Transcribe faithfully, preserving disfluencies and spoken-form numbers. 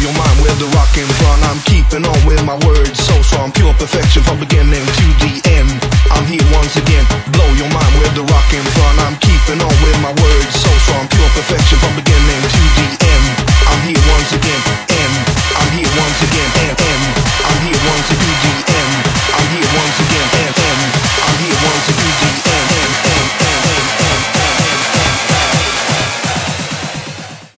your mind with the rock in front. I'm keeping on with my words so strong, pure perfection from beginning to